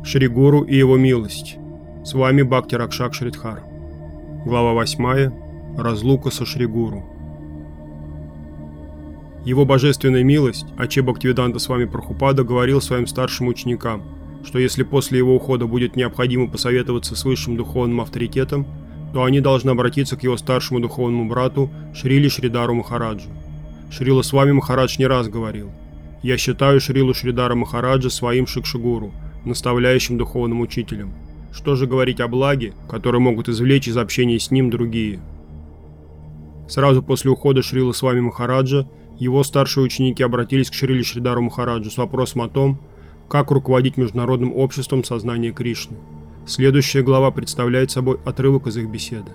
Шри Гуру и его милость. С вами Бхакти Ракшак Шридхар. Глава 8. Разлука со Шри Гуру. Его божественная милость, Аче Бхактивиданта Свами Прабхупада, говорил своим старшим ученикам, что если после его ухода будет необходимо посоветоваться с высшим духовным авторитетом, то они должны обратиться к его старшему духовному брату Шриле Шридару Махараджу. Шрила Свами Махарадж не раз говорил: «Я считаю Шрилу Шридара Махараджа своим Шикшагуру, наставляющим духовным учителем. Что же говорить о благе, которое могут извлечь из общения с ним другие?» Сразу после ухода Шрилы Свами Махараджа его старшие ученики обратились к Шриле Шридару Махараджу с вопросом о том, как руководить международным обществом сознания Кришны. Следующая глава представляет собой отрывок из их беседы.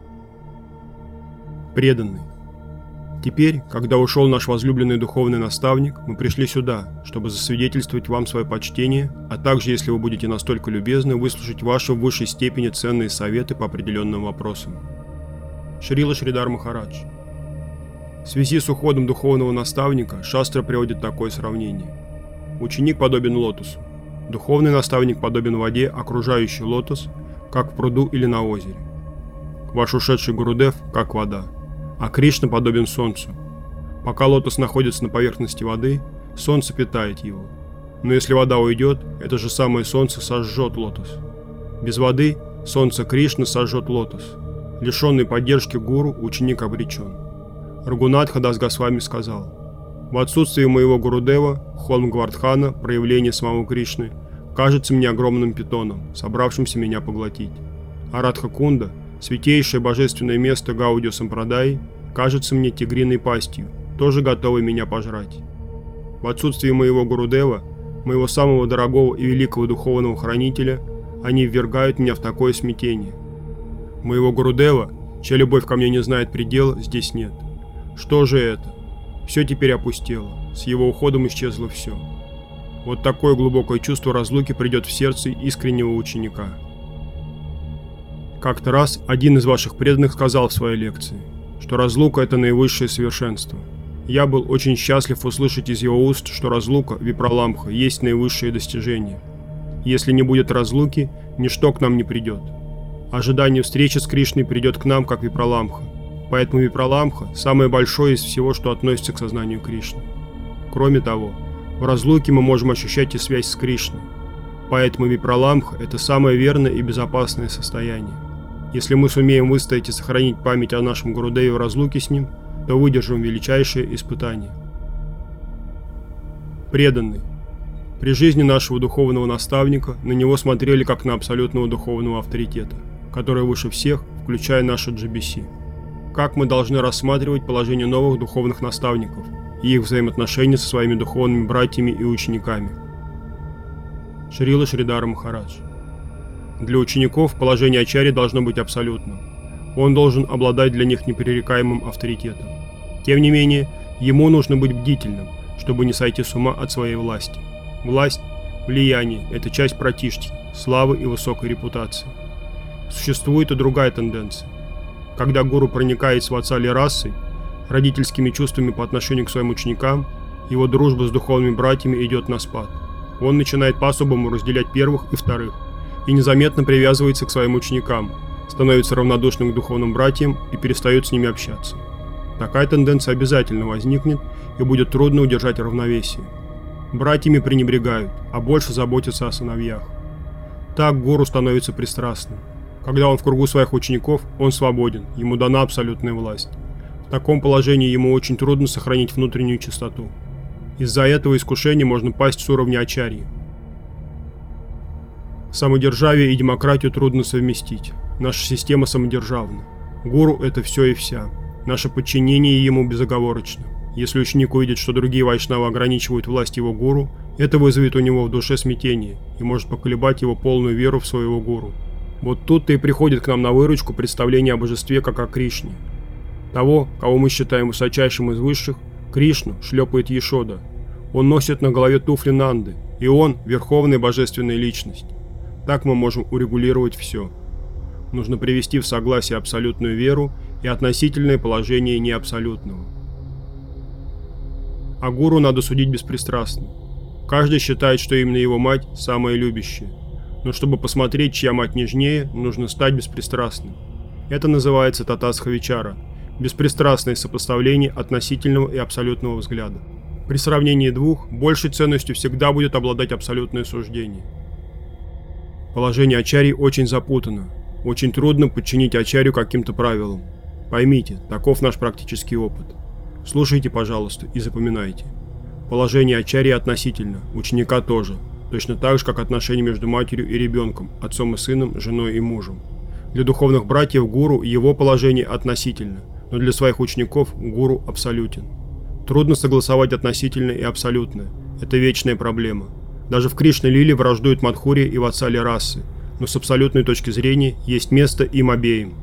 Преданный. Теперь, когда ушел наш возлюбленный духовный наставник, мы пришли сюда, чтобы засвидетельствовать вам свое почтение, а также, если вы будете настолько любезны, выслушать ваши в высшей степени ценные советы по определенным вопросам. Шрила Шридар Махарадж. В связи с уходом духовного наставника Шастра приводит такое сравнение. Ученик подобен лотосу. Духовный наставник подобен воде, окружающей лотос, как в пруду или на озере. Ваш ушедший Гурудев, как вода. А Кришна подобен солнцу. Пока лотос находится на поверхности воды, солнце питает его. Но если вода уйдет, это же самое солнце сожжет лотос. Без воды солнце Кришны сожжет лотос. Лишенный поддержки гуру, ученик обречен. Рагунатха Дас Госвами сказал: «В отсутствие моего Гурудева, холм Гвардхана, проявление самого Кришны, кажется мне огромным питоном, собравшимся меня поглотить. А Радха-кунда, святейшее божественное место Гаудио Сампрадай, кажется мне тигриной пастью, тоже готовой меня пожрать. В отсутствие моего Гурудева, моего самого дорогого и великого духовного хранителя, они ввергают меня в такое смятение. Моего Гурудева, чья любовь ко мне не знает предела, здесь нет. Что же это? Все теперь опустело, с его уходом исчезло все. Вот такое глубокое чувство разлуки придет в сердце искреннего ученика. Как-то раз один из ваших преданных сказал в своей лекции, что разлука – это наивысшее совершенство. Я был очень счастлив услышать из его уст, что разлука, випраламха, есть наивысшее достижение. Если не будет разлуки, ничто к нам не придет. Ожидание встречи с Кришной придет к нам, как випраламха. Поэтому випраламха – самое большое из всего, что относится к сознанию Кришны. Кроме того, в разлуке мы можем ощущать и связь с Кришной. Поэтому випраламха – это самое верное и безопасное состояние. Если мы сумеем выстоять и сохранить память о нашем Гурудеве в разлуке с ним, то выдержим величайшее испытание. Преданный. При жизни нашего духовного наставника на него смотрели как на абсолютного духовного авторитета, который выше всех, включая наше GBC. Как мы должны рассматривать положение новых духовных наставников и их взаимоотношения со своими духовными братьями и учениками? Шрила Шридара Махарадж. Для учеников положение ачарьи должно быть абсолютным. Он должен обладать для них непререкаемым авторитетом. Тем не менее, ему нужно быть бдительным, чтобы не сойти с ума от своей власти. Власть, влияние – это часть пратиштхи, славы и высокой репутации. Существует и другая тенденция. Когда гуру проникает с ватсали расой, родительскими чувствами по отношению к своим ученикам, его дружба с духовными братьями идет на спад. Он начинает по-особому разделять первых и вторых, и незаметно привязывается к своим ученикам, становится равнодушным к духовным братьям и перестает с ними общаться. Такая тенденция обязательно возникнет, и будет трудно удержать равновесие. Братьями пренебрегают, а больше заботятся о сыновьях. Так гуру становится пристрастным. Когда он в кругу своих учеников, он свободен, ему дана абсолютная власть. В таком положении ему очень трудно сохранить внутреннюю чистоту. Из-за этого искушения можно пасть с уровня ачарьи. Самодержавие и демократию трудно совместить. Наша система самодержавна. Гуру – это все и вся. Наше подчинение ему безоговорочно. Если ученик увидит, что другие вайшнавы ограничивают власть его гуру, это вызовет у него в душе смятение и может поколебать его полную веру в своего гуру. Вот тут-то и приходит к нам на выручку представление о божестве как о Кришне. Того, кого мы считаем высочайшим из высших, Кришну шлепает Ешода. Он носит на голове туфли Нанды, и он – верховная божественная личность. Так мы можем урегулировать все. Нужно привести в согласие абсолютную веру и относительное положение неабсолютного. А гуру надо судить беспристрастно. Каждый считает, что именно его мать самая любящая. Но чтобы посмотреть, чья мать нежнее, нужно стать беспристрастным. Это называется татасха вичара – беспристрастное сопоставление относительного и абсолютного взгляда. При сравнении двух, большей ценностью всегда будет обладать абсолютное суждение. Положение ачарьи очень запутано. Очень трудно подчинить ачарью каким-то правилам. Поймите, таков наш практический опыт. Слушайте, пожалуйста, и запоминайте. Положение ачарьи относительно, ученика тоже. Точно так же, как отношения между матерью и ребенком, отцом и сыном, женой и мужем. Для духовных братьев гуру его положение относительно, но для своих учеников гуру абсолютен. Трудно согласовать относительное и абсолютное. Это вечная проблема. Даже в Кришна-лиле враждуют Мадхурья и Ватсали расы, но с абсолютной точки зрения есть место им обеим.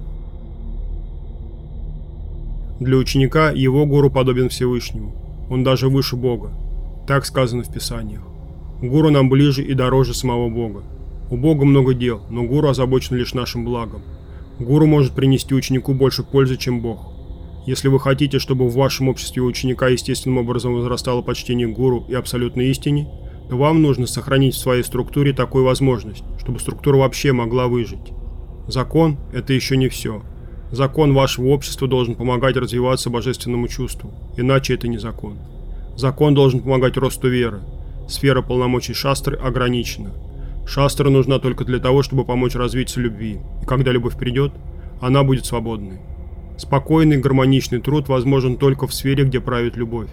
Для ученика его гуру подобен Всевышнему. Он даже выше Бога. Так сказано в Писаниях. Гуру нам ближе и дороже самого Бога. У Бога много дел, но гуру озабочен лишь нашим благом. Гуру может принести ученику больше пользы, чем Бог. Если вы хотите, чтобы в вашем обществе у ученика естественным образом возрастало почтение к гуру и абсолютной истине, то вам нужно сохранить в своей структуре такую возможность, чтобы структура вообще могла выжить. Закон – это еще не все. Закон вашего общества должен помогать развиваться божественному чувству, иначе это не закон. Закон должен помогать росту веры. Сфера полномочий шастры ограничена. Шастра нужна только для того, чтобы помочь развиться любви, и когда любовь придет, она будет свободной. Спокойный, гармоничный труд возможен только в сфере, где правит любовь.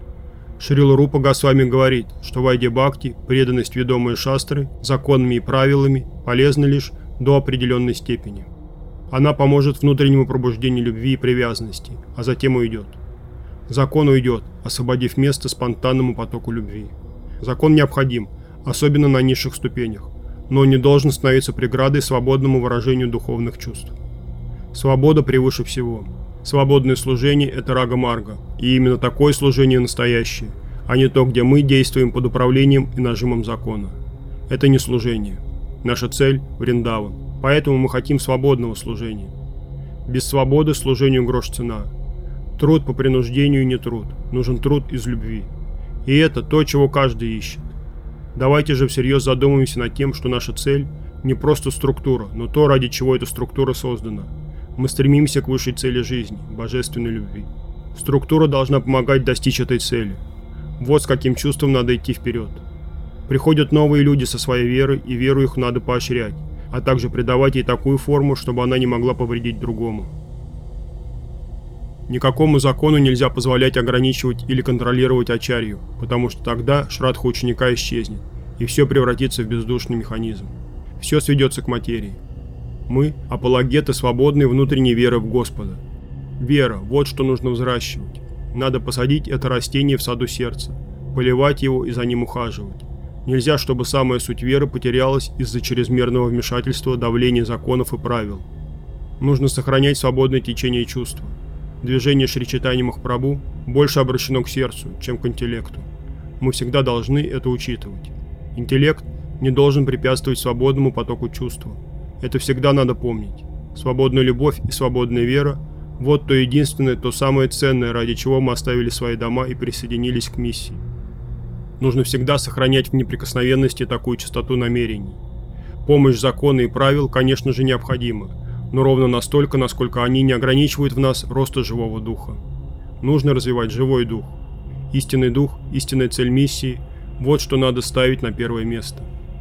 Шрила Рупа Госвами говорит, что в айде бхакти преданность, ведомая шастры, законами и правилами, полезна лишь до определенной степени. Она поможет внутреннему пробуждению любви и привязанности, а затем уйдет. Закон уйдет, освободив место спонтанному потоку любви. Закон необходим, особенно на низших ступенях, но он не должен становиться преградой свободному выражению духовных чувств. Свобода превыше всего. Свободное служение – это рага-марга, и именно такое служение настоящее, а не то, где мы действуем под управлением и нажимом закона. Это не служение. Наша цель – Вриндаван, поэтому мы хотим свободного служения. Без свободы служению грош цена. Труд по принуждению не труд, нужен труд из любви. И это то, чего каждый ищет. Давайте же всерьез задумаемся над тем, что наша цель – не просто структура, но то, ради чего эта структура создана. Мы стремимся к высшей цели жизни – божественной любви. Структура должна помогать достичь этой цели. Вот с каким чувством надо идти вперед. Приходят новые люди со своей верой, и веру их надо поощрять, а также придавать ей такую форму, чтобы она не могла повредить другому. Никакому закону нельзя позволять ограничивать или контролировать ачарью, потому что тогда шрадха ученика исчезнет, и все превратится в бездушный механизм. Все сведется к материи. Мы – апологеты свободной внутренней веры в Господа. Вера – вот что нужно взращивать. Надо посадить это растение в саду сердца, поливать его и за ним ухаживать. Нельзя, чтобы самая суть веры потерялась из-за чрезмерного вмешательства, давления законов и правил. Нужно сохранять свободное течение чувства. Движение Шри Чайтаньи Махапрабху больше обращено к сердцу, чем к интеллекту. Мы всегда должны это учитывать. Интеллект не должен препятствовать свободному потоку чувства. Это всегда надо помнить. Свободная любовь и свободная вера – вот то единственное, то самое ценное, ради чего мы оставили свои дома и присоединились к миссии. Нужно всегда сохранять в неприкосновенности такую чистоту намерений. Помощь закона и правил, конечно же, необходима, но ровно настолько, насколько они не ограничивают в нас роста живого духа. Нужно развивать живой дух. Истинный дух, истинная цель миссии – вот что надо ставить на первое место.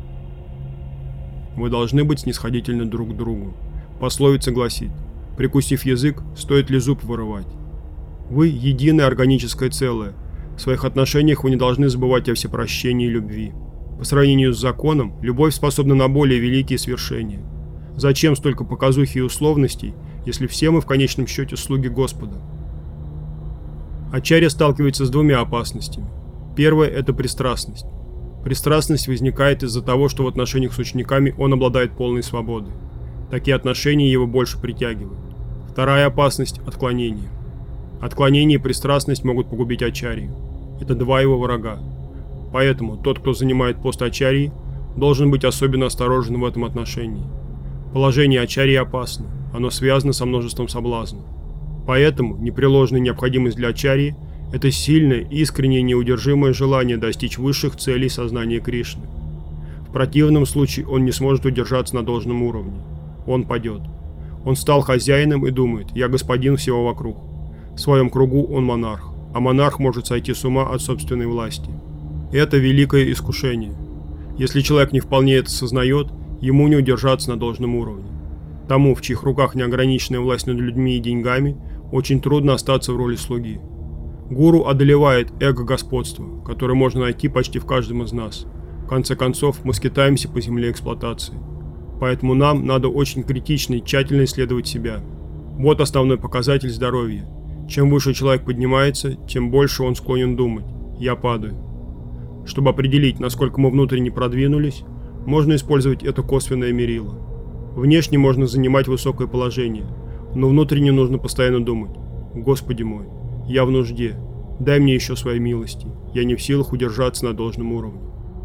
Вы должны быть снисходительны друг к другу. Пословица гласит: прикусив язык, стоит ли зуб вырывать. Вы – единое органическое целое. В своих отношениях вы не должны забывать о всепрощении и любви. По сравнению с законом, любовь способна на более великие свершения. Зачем столько показухи и условностей, если все мы в конечном счете слуги Господа? Ачарья сталкивается с двумя опасностями. Первая – это пристрастность. Пристрастность возникает из-за того, что в отношениях с учениками он обладает полной свободой. Такие отношения его больше притягивают. Вторая опасность – отклонение. Отклонение и пристрастность могут погубить ачарью. Это два его врага. Поэтому тот, кто занимает пост ачарьи, должен быть особенно осторожен в этом отношении. Положение ачарьи опасно, оно связано со множеством соблазнов. Поэтому непреложная необходимость для ачарьи – это сильное, искреннее, неудержимое желание достичь высших целей сознания Кришны. В противном случае он не сможет удержаться на должном уровне. Он падет. Он стал хозяином и думает: я господин всего вокруг. В своем кругу он монарх, а монарх может сойти с ума от собственной власти. Это великое искушение. Если человек не вполне это сознает, ему не удержаться на должном уровне. Тому, в чьих руках неограниченная власть над людьми и деньгами, очень трудно остаться в роли слуги. Гуру одолевает эго-господство, которое можно найти почти в каждом из нас. В конце концов, мы скитаемся по земле эксплуатации. Поэтому нам надо очень критично и тщательно исследовать себя. Вот основной показатель здоровья. Чем выше человек поднимается, тем больше он склонен думать: я падаю. Чтобы определить, насколько мы внутренне продвинулись, можно использовать это косвенное мерило. Внешне можно занимать высокое положение, но внутренне нужно постоянно думать: Господи мой, я в нужде, дай мне еще своей милости, я не в силах удержаться на должном уровне.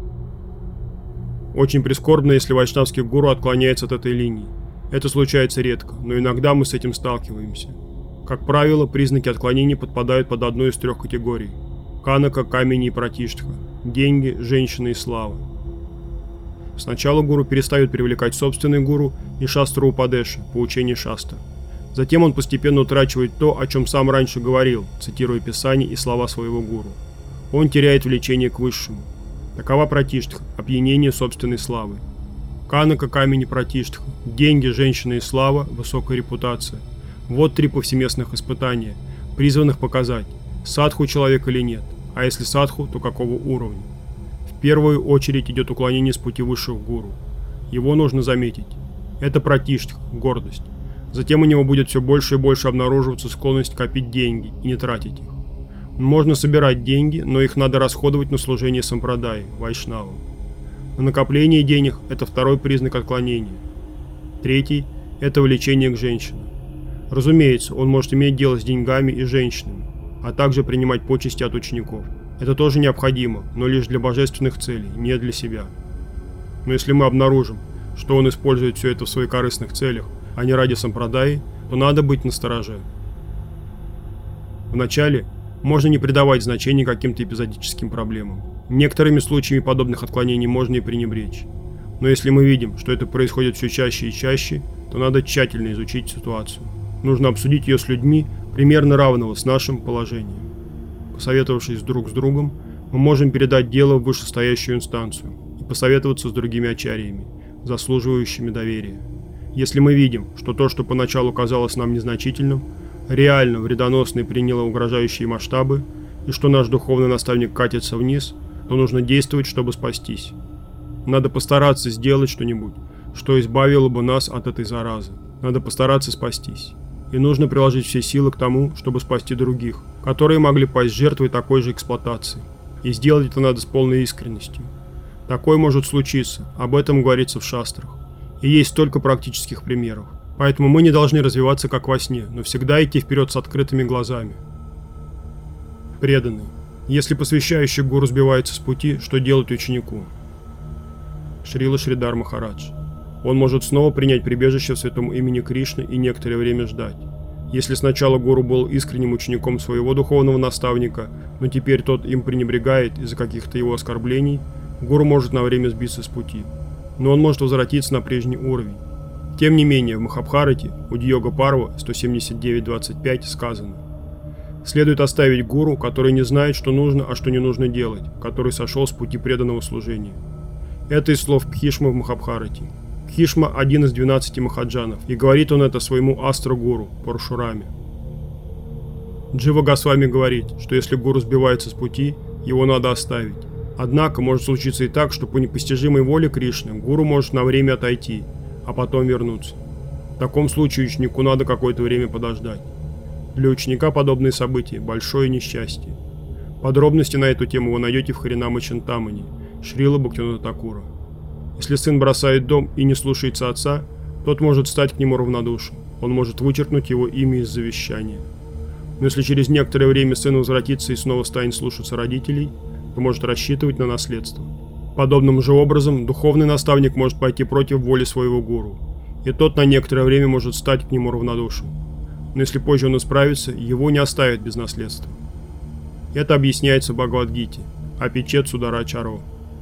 Очень прискорбно, если вайшнавский гуру отклоняется от этой линии. Это случается редко, но иногда мы с этим сталкиваемся. Как правило, признаки отклонений подпадают под одну из трех категорий: канака, камени и пратиштха, деньги, женщины и слава. Сначала гуру перестает привлекать собственный гуру и шастру Упадеши по учению шастр. Затем он постепенно утрачивает то, о чем сам раньше говорил, цитируя Писание и слова своего гуру. Он теряет влечение к высшему. Такова пратиштха, опьянение собственной славой. Канака, камень и пратиштха, деньги, женщины и слава, высокая репутация. Вот три повсеместных испытания, призванных показать, садху человек или нет, а если садху, то какого уровня. В первую очередь идет уклонение с пути высших гуру. Его нужно заметить. Это пратиштха, гордость. Затем у него будет все больше и больше обнаруживаться склонность копить деньги и не тратить их. Можно собирать деньги, но их надо расходовать на служение сампрадай, вайшнавам. Но накопление денег – это второй признак отклонения. Третий – это влечение к женщинам. Разумеется, он может иметь дело с деньгами и женщинами, а также принимать почести от учеников. Это тоже необходимо, но лишь для божественных целей, не для себя. Но если мы обнаружим, что он использует все это в своих корыстных целях, а не ради сампрадаи, то надо быть настороже. Вначале можно не придавать значения каким-то эпизодическим проблемам. Некоторыми случаями подобных отклонений можно и пренебречь. Но если мы видим, что это происходит все чаще и чаще, то надо тщательно изучить ситуацию. Нужно обсудить ее с людьми примерно равного с нашим положением. Посоветовавшись друг с другом, мы можем передать дело в вышестоящую инстанцию и посоветоваться с другими ачарьями, заслуживающими доверия. Если мы видим, что то, что поначалу казалось нам незначительным, реально вредоносно и приняло угрожающие масштабы, и что наш духовный наставник катится вниз, то нужно действовать, чтобы спастись. Надо постараться сделать что-нибудь, что избавило бы нас от этой заразы. Надо постараться спастись. И нужно приложить все силы к тому, чтобы спасти других, которые могли пасть жертвой такой же эксплуатации. И сделать это надо с полной искренностью. Такое может случиться, об этом говорится в шастрах. И есть столько практических примеров. Поэтому мы не должны развиваться как во сне, но всегда идти вперед с открытыми глазами. Преданный. Если посвящающий гуру сбивается с пути, что делать ученику? Шрила Шридар Махарадж. Он может снова принять прибежище в святом имени Кришны и некоторое время ждать. Если сначала гуру был искренним учеником своего духовного наставника, но теперь тот им пренебрегает из-за каких-то его оскорблений, гуру может на время сбиться с пути. Но он может возвратиться на прежний уровень. Тем не менее, в Махабхарате, Удьога Парва 179.25 сказано: следует оставить гуру, который не знает, что нужно, а что не нужно делать, который сошел с пути преданного служения. Это из слов Бхишма в Махабхарате. Бхишма – один из 12 махаджанов, и говорит он это своему астро-гуру Парашураме. Джива Госвами говорит, что если гуру сбивается с пути, его надо оставить. Однако может случиться и так, что по непостижимой воле Кришны гуру может на время отойти, а потом вернуться. В таком случае ученику надо какое-то время подождать. Для ученика подобные события – большое несчастье. Подробности на эту тему вы найдете в Харинама Чинтамани, Шрила Бхактивинода Thakura. Если сын бросает дом и не слушается отца, тот может стать к нему равнодушен, он может вычеркнуть его имя из завещания. Но если через некоторое время сын возвратится и снова станет слушаться родителей, то может рассчитывать на наследство. Подобным же образом духовный наставник может пойти против воли своего гуру, и тот на некоторое время может стать к нему равнодушен. Но если позже он исправится, его не оставят без наследства. Это объясняется в Бхагавад-гите, Апичет Сударачаро.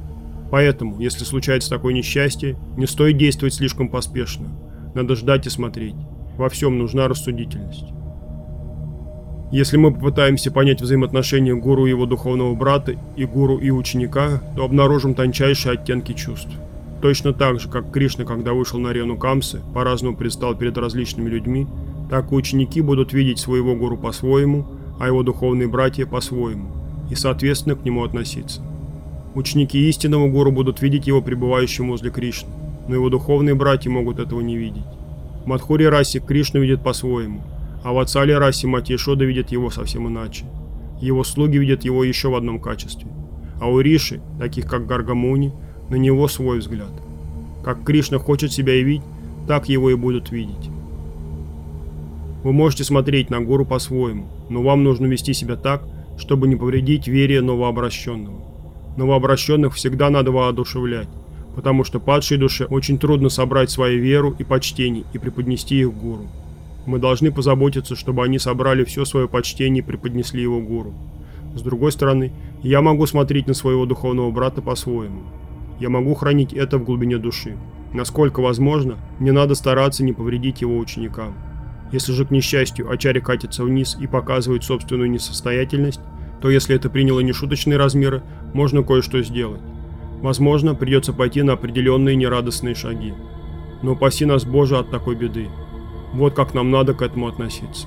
Поэтому, если случается такое несчастье, не стоит действовать слишком поспешно. Надо ждать и смотреть. Во всем нужна рассудительность. Если мы попытаемся понять взаимоотношения гуру и его духовного брата и гуру и ученика, то обнаружим тончайшие оттенки чувств. Точно так же, как Кришна, когда вышел на арену Камсы, по-разному предстал перед различными людьми, так и ученики будут видеть своего гуру по-своему, а его духовные братья по-своему, и соответственно к нему относиться. Ученики истинного гуру будут видеть его пребывающим возле Кришны, но его духовные братья могут этого не видеть. В Мадхуре расе Кришну видят по-своему, а в Ватсале расе мать Яшода видит его совсем иначе. Его слуги видят его еще в одном качестве. А у Риши, таких как Гаргамуни, на него свой взгляд. Как Кришна хочет себя явить, так его и будут видеть. Вы можете смотреть на гуру по-своему, но вам нужно вести себя так, чтобы не повредить вере новообращенного. Новообращенных всегда надо воодушевлять, потому что падшей душе очень трудно собрать свою веру и почтение и преподнести их гуру. Мы должны позаботиться, чтобы они собрали все свое почтение и преподнесли его гуру. С другой стороны, я могу смотреть на своего духовного брата по-своему. Я могу хранить это в глубине души. Насколько возможно, мне надо стараться не повредить его ученикам. Если же, к несчастью, ачарья катится вниз и показывает собственную несостоятельность, то если это приняло нешуточные размеры, можно кое-что сделать. Возможно, придется пойти на определенные нерадостные шаги. Но упаси нас, Боже, от такой беды. Вот как нам надо к этому относиться.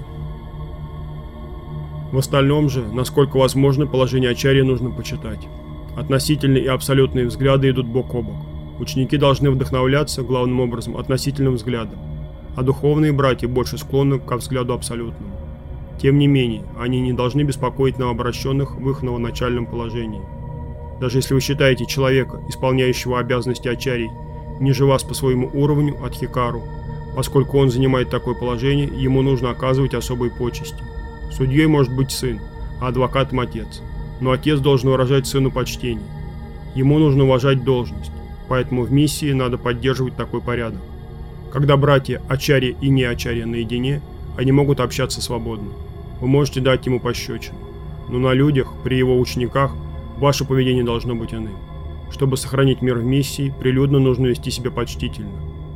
В остальном же, насколько возможно, положение ачарьи нужно почитать. Относительные и абсолютные взгляды идут бок о бок. Ученики должны вдохновляться, главным образом, относительным взглядом, а духовные братья больше склонны ко взгляду абсолютному. Тем не менее, они не должны беспокоить новообращенных в их новоначальном положении. Даже если вы считаете человека, исполняющего обязанности ачарьи, ниже вас по своему уровню адхикару, поскольку он занимает такое положение, ему нужно оказывать особые почести. Судьей может быть сын, а адвокатом отец. Но отец должен выражать сыну почтение. Ему нужно уважать должность, поэтому в миссии надо поддерживать такой порядок. Когда братья ачарья и не ачарья наедине, они могут общаться свободно. Вы можете дать ему пощечину. Но на людях, при его учениках, ваше поведение должно быть иным. Чтобы сохранить мир в миссии, прилюдно нужно вести себя почтительно.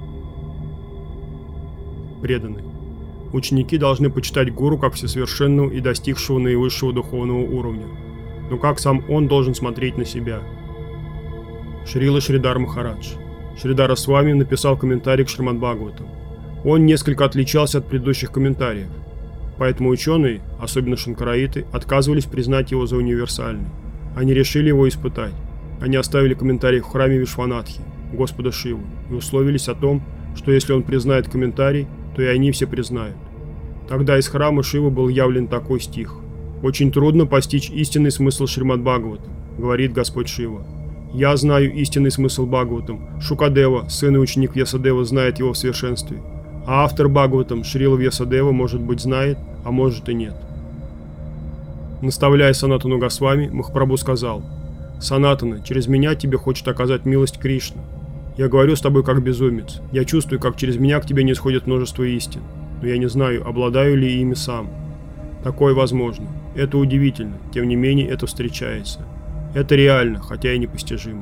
Преданные. Ученики должны почитать гуру как всесовершенного и достигшего наивысшего духовного уровня. Но как сам он должен смотреть на себя? Шрила Шридар Махарадж. Шридара Свами написал комментарий к Шримад Бхагаватам. Он несколько отличался от предыдущих комментариев, поэтому ученые, особенно шанкараиты, отказывались признать его за универсальный. Они решили его испытать. Они оставили комментарий в храме Вишванатхи, Господа Шивы, и условились о том, что если он признает комментарий, то и они все признают. Тогда из храма Шивы был явлен такой стих: «Очень трудно постичь истинный смысл Шримад Бхагаватам, говорит Господь Шива. Я знаю истинный смысл Бхагаватам, Шукадева, сын и ученик Вьясадева, знает его в совершенстве. А автор Бхагаватам, Шрила Вьясадева, может быть, знает, а может и нет». Наставляя Санатану Госвами, Махапрабху сказал: «Санатана, через меня тебе хочет оказать милость Кришна. Я говорю с тобой как безумец. Я чувствую, как через меня к тебе не сходит множество истин. Но я не знаю, обладаю ли ими сам. Такое возможно. Это удивительно, тем не менее это встречается. Это реально, хотя и непостижимо».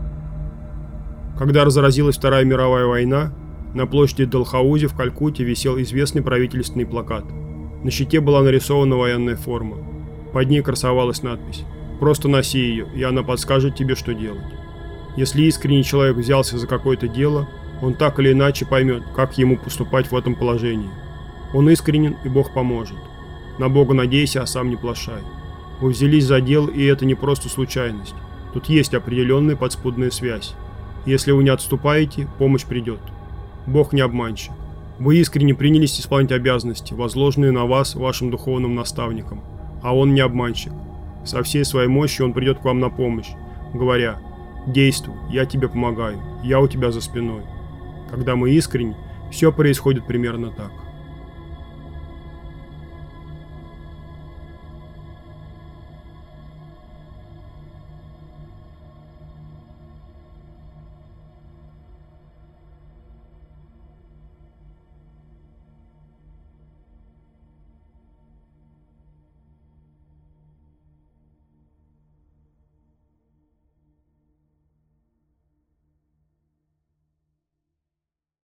Когда разразилась Вторая мировая война, на площади Далхаузи в Калькутте висел известный правительственный плакат. На щите была нарисована военная форма. Под ней красовалась надпись: «Просто носи ее, и она подскажет тебе, что делать». Если искренний человек взялся за какое-то дело, он так или иначе поймет, как ему поступать в этом положении. Он искренен, и Бог поможет. На Бога надейся, а сам не плашай. Вы взялись за дело, и это не просто случайность. Тут есть определенная подспудная связь. Если вы не отступаете, помощь придет. Бог не обманщик. Вы искренне принялись исполнять обязанности, возложенные на вас вашим духовным наставником. А он не обманщик. Со всей своей мощью он придет к вам на помощь, говоря: «Действуй, я тебе помогаю, я у тебя за спиной». Когда мы искренни, все происходит примерно так.